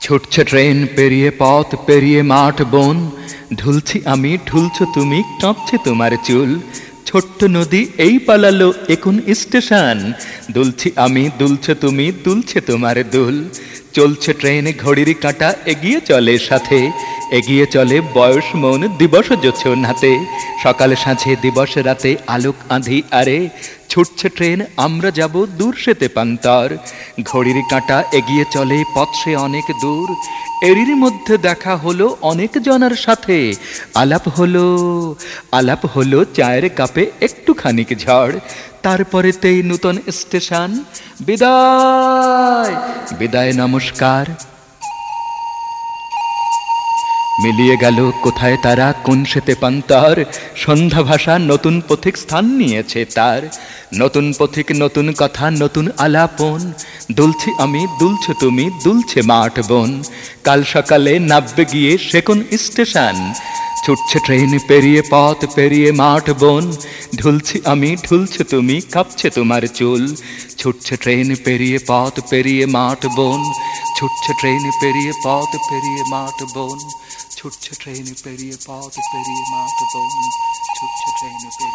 ছুটছে ট্রেন পেরিয়ে পথ পেরিয়ে মাঠ বন, ঢুলছি আমি ঢুলছো তুমি, কাঁপছে তোমার চুল। ছোট্ট নদী এই পালালো এখন স্টেশন, দুলছি আমি দুলছো তুমি, দুলছে তোমার দুল। চলছে ট্রেন ঘড়ির কাঁটা এগিয়ে চলে সাথে, এগিয়ে চলে বয়স মন দিবস যোছন হাতে। সকালে সাঁঝে দিবস রাতে আলোক আঁধি আরে, ছুটছে ট্রেন আমরা যাব দূর সেতে পান্তর। ঘড়ির কাঁটা এগিয়ে চলে পথ সে অনেক দূর, এরই মধ্যে দেখা হলো অনেক জনার সাথে। আলাপ হলো চায়ের কাপে একটুখানিক ঝড়, তারপরেতেই নূতন স্টেশন। বিদায় বিদায় নমস্কার। মিলিয়ে গেল কোথায় তারা কোন সেতে পান্তর, সন্ধ্যা ভাষা নতুন পথিক স্থান নিয়েছে তার। নতুন পথিক নতুন কথা নতুন আলাপন, দুলছি আমি দুলছো তুমি, দুলছে মাঠ বন। কাল সকালে নাববে গিয়ে সে কোন স্টেশন, ছুটছে ট্রেন পেরিয়ে পথ পেরিয়ে মাঠ বন। ঢুলছি আমি ঢুলছো তুমি, কাঁপছে তোমার চুল। ছুটছে ট্রেন পেরিয়ে পথ পেরিয়ে মাঠ বন, ছুটছে ট্রেন পেরিয়ে পথ পেরিয়ে মাঠ বন। ছুটছে ট্রেন পেরিয়ে পথ পেরিয়ে মাঠ বন, ছুটছে ট্রেন পেরিয়ে